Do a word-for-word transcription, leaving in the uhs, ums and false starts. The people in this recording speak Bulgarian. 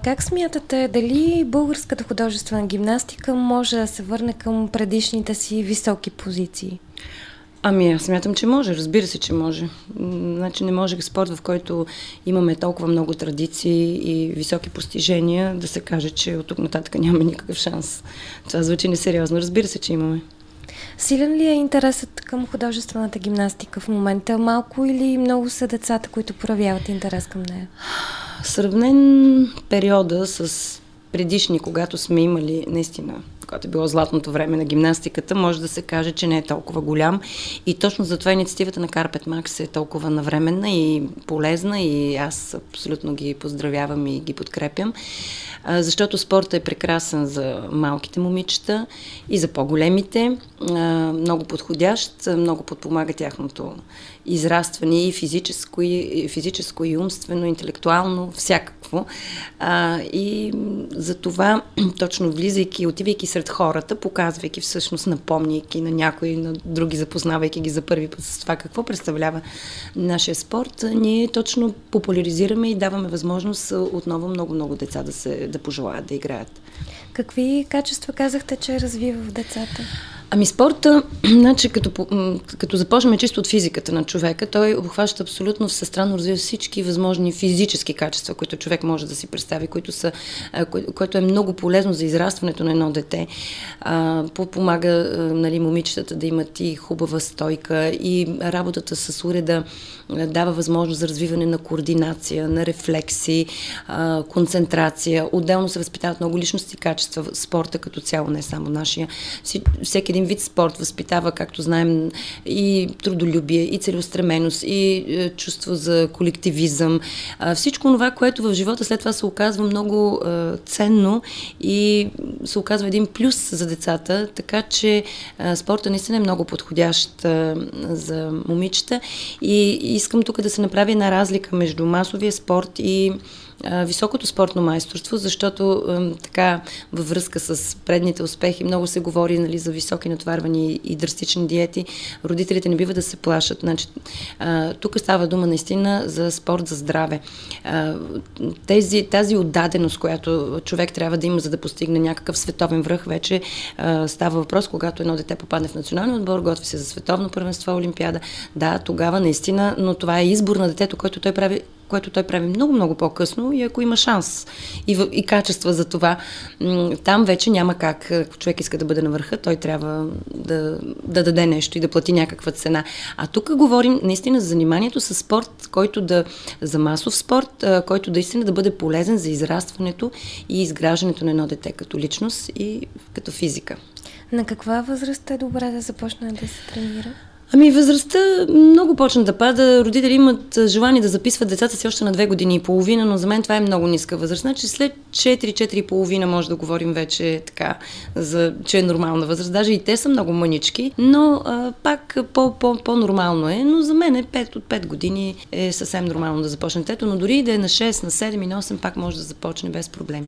Как смятате, дали българската художествена гимнастика може да се върне към предишните си високи позиции? Ами, аз смятам, че може. Разбира се, че може. Значи не може спорт, в който имаме толкова много традиции и високи постижения, да се каже, че от тук нататък нямаме никакъв шанс. Това звучи несериозно. Разбира се, че имаме. Силен ли е интересът към художествената гимнастика в момента? Малко или много са децата, които проявяват интерес към нея? Сравнен периода с предишни, когато сме имали наистина, когато е било златното време на гимнастиката, може да се каже, че не е толкова голям. И точно затова инициативата на Carpet Max е толкова навременна и полезна и аз абсолютно ги поздравявам и ги подкрепям. Защото спортът е прекрасен за малките момичета и за по-големите. Много подходящ, много подпомага тяхното израстване и физическо, и физическо, и умствено, интелектуално, всякакво. И за това, точно влизайки, отивайки сред хората, показвайки всъщност, напомняйки на някои, на други, запознавайки ги за първи път с това какво представлява нашия спорт, ние точно популяризираме и даваме възможност отново много-много деца да, се, да пожелаят да играят. Какви качества казахте, че развива в децата? Ами спорта, значи, като, като започнем чисто от физиката на човека, той обхваща абсолютно всестранно, развива всички възможни физически качества, които човек може да си представи, които са, което е много полезно за израстването на едно дете. Помага, нали, момичетата да имат и хубава стойка, и работата с уреда дава възможност за развиване на координация, на рефлекси, концентрация. Отделно се възпитават много личности качества в спорта като цяло, не само нашия. Всеки един вид спорт възпитава, както знаем, и трудолюбие, и целеустременост, и чувство за колективизъм. Всичко това, което в живота след това се оказва много ценно и се оказва един плюс за децата, така че спорта наистина е много подходящ за момичета и искам тук да се направи една разлика между масовия спорт и високото спортно майсторство, защото така във връзка с предните успехи много се говори, нали, за високи натоварвания и драстични диети. Родителите не бива да се плашат. Значи, тук става дума наистина за спорт за здраве. Тези, тази отдаденост, която човек трябва да има, за да постигне някакъв световен връх, вече става въпрос, когато едно дете попадне в националния отбор, готви се за световно първенство, олимпиада. Да, тогава наистина, но това е избор на детето, който той прави което той прави много-много по-късно и ако има шанс и, в, и качества за това, там вече няма как. Ако човек иска да бъде на върха, той трябва да, да даде нещо и да плати някаква цена. А тук говорим наистина за заниманието с спорт, който да, за масов спорт, който да истина да бъде полезен за израстването и изграждането на едно дете като личност и като физика. На каква възраст е добре да започне да се тренира? Ами възрастта много почна да пада. Родители имат желание да записват децата си още на две години и половина, но за мен това е много ниска възраст. Значи след четири-четири и половина може да говорим вече така, за, че е нормална възраст. Даже и те са много мънички, но а, пак по, по, по-нормално е. Но за мен е пет от пет години е съвсем нормално да започне детето, но дори и да е на шест, на седем и на осем пак може да започне без проблем.